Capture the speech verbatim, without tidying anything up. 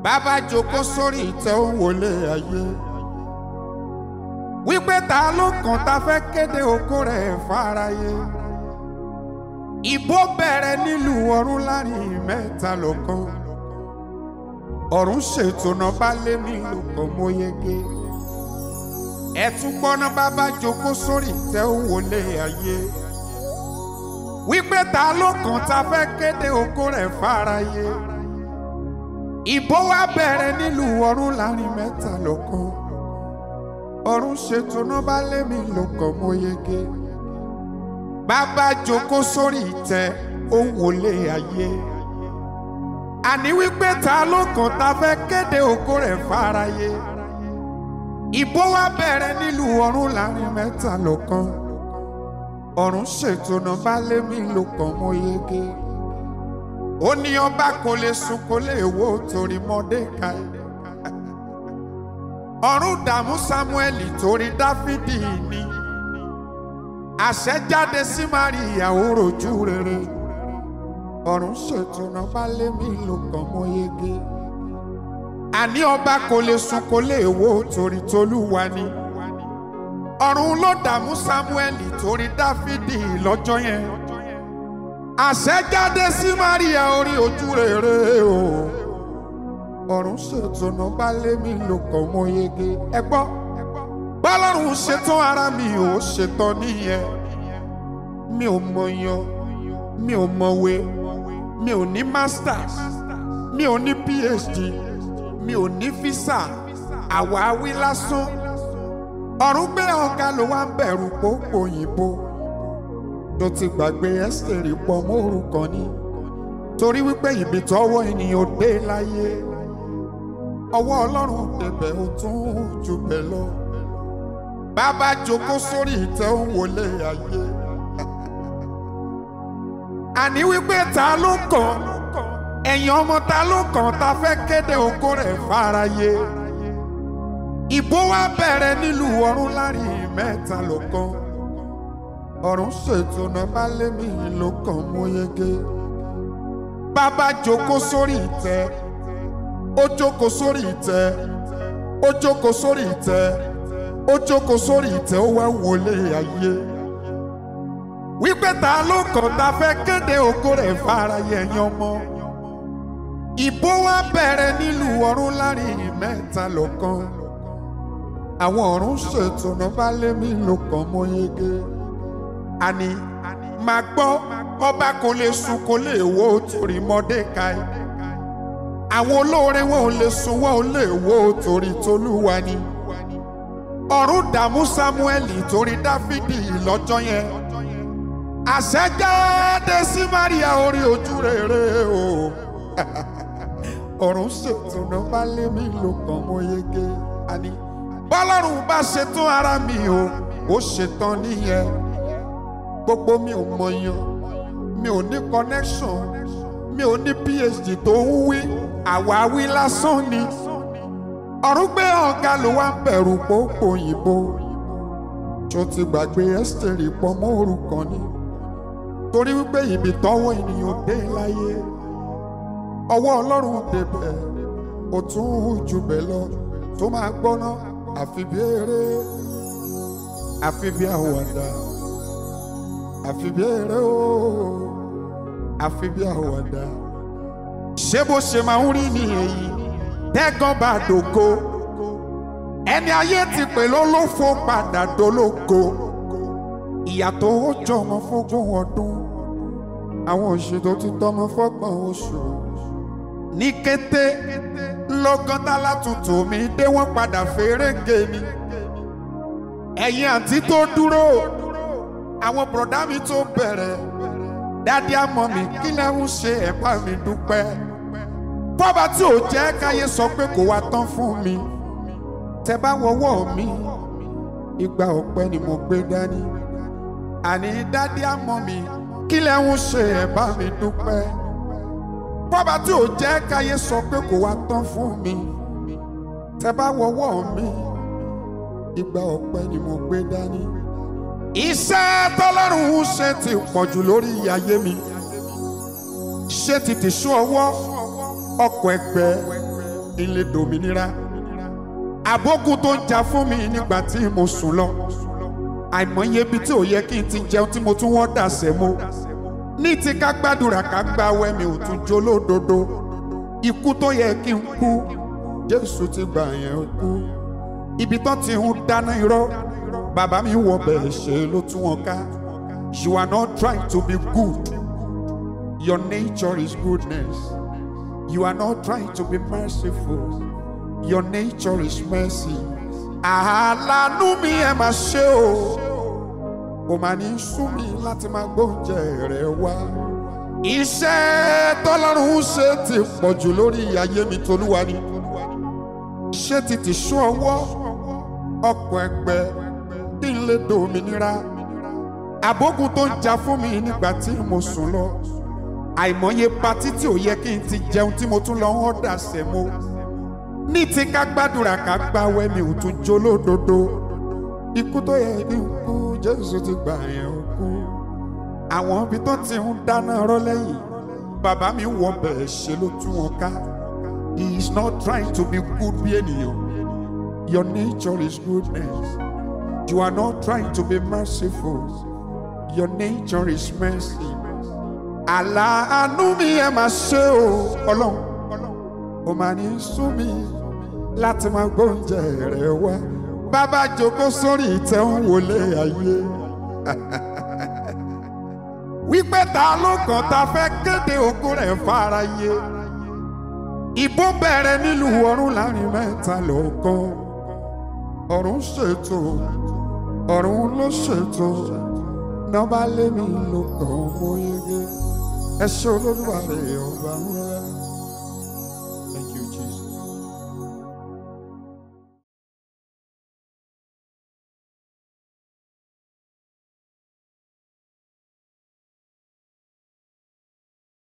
bàbá jókòó sórí ìtẹ́ ó wọlé ayé wípé ta ló kàn tá fẹ́ kéde ògo rẹ̀ fáráyé. Ìbò bẹ̀rẹ̀ nílùú ọ̀run láàrin mẹ́ta lọ́kàn ọ̀run ṣètònà bá lé mi lọ́kàn mo yege. Ẹ̀tún gbọ́ná bàbá jókòó sórí ìtẹ́ ó wọlé ayé wípé ta ló kàn tá fẹ́ kéde ògo rẹ̀ fáráyé. Ìbò wa bẹ̀rẹ̀ nílùú ọ̀run láàrin mẹ́ta lọ́kàn ọ̀run ṣètònà bá lé mi lọ́kàn mo yege. Bàbá jókòó sórí ìtẹ́ ó wọlé ayé àní wípé ta ló kàn tá fẹ́ kéde ògo rẹ̀ fáráyé. Ìbò wa bẹ̀rẹ̀ nílùú ọ̀run láàrin mẹ́ta lọ́kàn ọ̀run ṣètònà bá lé mi lọ́kàn mo yege. Ó ní ọba kò lè sùn kò lè wò torí Mọ́dékáì. Ọ̀run dààmú Sámúẹ́lì torí Dáfídì ni. Àṣẹ jáde sí Máríà ó rojú rere. Ọ̀run ṣètònà bá lé mi lọ́kàn mo yege. Àní ọba kò lè sùn kò lè wò torí t'Olúwa ni. Ọ̀run ló dààmú Sámúẹ́lì torí Dáfídì lọ́jọ́ yẹn. Àṣẹ jáde sí Máríà orí ojú rere o. Ọ̀run ṣètònà bá lé mi lọ́kàn mo yege. Ẹ gbọ́ bọ́lọ́run ṣetán ara mi ò ṣetán nìyẹn. Mi ò mọ̀yàn, mi ò mọ̀wé, mi ò ní masters, mi ò ní PhD, mi ò ní físà, àwáwí lásán. Ọ̀run gbé ọ̀gá ló wá ń bẹ̀rù pópó òyìnbó. Tó ti gbàgbé Ẹ́sítérì pọ̀ mọ́ orúkọ ni. Torí wípé ibi tọ́wọ́ ènìyàn dé láyé. Ọwọ́ Ọlọ́run débẹ̀ ó tún jù bẹ́ẹ̀ lọ. Bàbá jókòó sórí ìtẹ́ ó wọlé ayé. Àní wípé ta ló kàn ẹ̀yin ọmọ ta ló kàn tá fẹ́ kéde ògo rẹ̀ fáráyé. Ìbò wa bẹ̀rẹ̀ nílùú ọ̀run láàrin mẹ́ta lọ́kàn ọ̀run ṣètònà bá lé mi lọ́kàn mo yege. Bàbá jókòó sórí ìtẹ́ ó jókòó sórí ìtẹ́ ó jókòó sórí ìtẹ́ ó jókòó sórí ìtẹ́ ó wá wọlé ayé. Wípé ta ló kàn tá fẹ́ kéde ògo rẹ̀ fáráyé ẹ̀yin ọmọ. Ìbò wa bẹ̀rẹ̀ nílùú ọ̀run láàrin mẹ́ta lọ́kàn àwọn ọ̀run ṣètònà bá lé mi lọ́kàn mo yege. Àní máa gbọ́ ọba kò lè sùn kò lè wò torí Mọ́dékáì. Àwọn olóore wọn ò lè sùn wọn ò lè wò torí t'Olúwa ni. Ọ̀run dààmú Sámúẹ́lì torí Dáfídì lọ́jọ́ yẹn. Àṣẹ jáde sí Máríà orí ojú rere o. Ọ̀run ṣètònà bá lé mi lọ́kàn mo yege. Àní bọ́lọ́run bá ṣetán ara mi o ó ṣetán nìyẹn. Gbogbo mi ò mọ̀yàn, mi ò ní connection, mi ò ní PhD tó ń wí àwáwí lásán ni. Ọ̀run gbé ọ̀gá ló wá ń bẹ̀rù pópó òyìnbó. Tó ti gbàgbé Ẹ́sítérì pọ̀ mọ́ orúkọ ni. Torí wípé ibi tọ́wọ́ ènìyàn dé láyé. Ọwọ́ Ọlọ́run débẹ̀ ó tún jù bẹ́ẹ̀ lọ. Tó máa gbọ́ná àfi bí eré àfi bí àwàdà àfi bí eré o àfi bí àwàdà. Ṣé bó ṣe máa ń rí ni èyí tẹ́gàn bá dògo. Ẹni ayé ti pè lólófò padà dológo. Ìyàtọ̀ ó jọmọ fógún ọdún àwọn òṣèlú ti tọmọ fọ́gbọ̀n oṣù. Ní kété lọ́gọ́ta látúntò mi dé wọ́n padà fèrègé ni. Ẹ̀yin àǹtí tó dúró àwọn bùrọ̀dá mi tó bẹ̀rẹ̀. Dádì àmọ́ mi kí lẹ́hún ṣe ẹ̀pá mi dúpẹ́. Fọ́ba tí ò jẹ́ káyé sọ pé kò wá tán fún mi. Tẹ bá wọ́wọ́ mi ìgbà ọpẹ́ ni mo gbé dání. Àní dádì àmọ́ mi kí lẹ́hún ṣe ẹ̀pá mi dúpẹ́. Fọ́ba tí ò jẹ́ káyé sọ pé kò wá tán fún mi. Tẹ bá wọ́wọ́ mi ìgbà ọpẹ́ ni mo gbé dání. Iṣẹ́ tọ́lọ́run ṣe ti pọ̀jù lórí ayé mi. Ṣé ti tìṣú ọwọ́ ọkọ̀ ẹgbẹ́ kí n lè dòmìnira. Àbógun tó ń jà fún mi nígbà tí mo sùn lọ. Àìmọye ibi tí ò yẹ kí n ti jẹun tí mo tún wọ́n dàsẹ̀ mo. Ní ti ká gbàdúrà ká gbààwẹ̀ mi ò tún jó lódodo. Ikú tó yẹ kí n kú, Jésù ti gbà yẹn kú. Ibi tán ti ń dáná irọ́, bàbá mi wọ bẹ̀ ṣe ló tún wọn ká. You are not trying to be good. Your nature is goodness. You are not trying to be merciful. Your nature is mercy. Àlànú mi ẹ máa ṣe o. Kò máa ní sú mi láti máa gbóúnjẹ rẹ wá. Iṣẹ́ tọ́lọ́run ṣe ti pọ̀jù lórí ayé mi tolúwa ni. Ṣé ti ti sún ọwọ́ ọkọ̀ ẹgbẹ́ kí n lè dòmìnira. Àbógun tó ń jà fún mi nígbà tí mo sùn lọ. Àìmọye patí tí ò yẹ kí n ti jẹun tí mo tún lọ ń ọ̀dà sẹ̀mó. Ní ti ká gbàdúrà ká gbààwẹ̀ mi ò tún jó lódodo. Ikú tó yẹ kí n kú, Jésù ti gbà yẹn kú. Àwọn ibi tó ti ń dáná rọ́ lẹ́yìn, bàbá mi wọ bẹ̀ ṣe ló tún wọn ká. He is not trying to be good bí ènìyàn. Your nature is goodness. You are not trying to be merciful. Your nature is mercy. Àlàánú mi ẹ máa ṣe o, Ọlọ́run. Ó máa ní sú mi láti máa gbóúnjẹ rẹ wá. Bàbá jókòó sórí ìtẹ́ ń wọlé ayé. Wípé ta ló kàn tá fẹ́ kéde ògo rẹ̀ fáráyé. Ìbò bẹ̀rẹ̀ nílùú ọ̀run láàrin mẹ́ta lọ́kàn. Ọ̀run ṣètò, ọ̀run ló ṣètò. Nọ́bà lémi ló kàn mọ́ yege. Ẹ ṣé Olódùmarè ọba ńlá.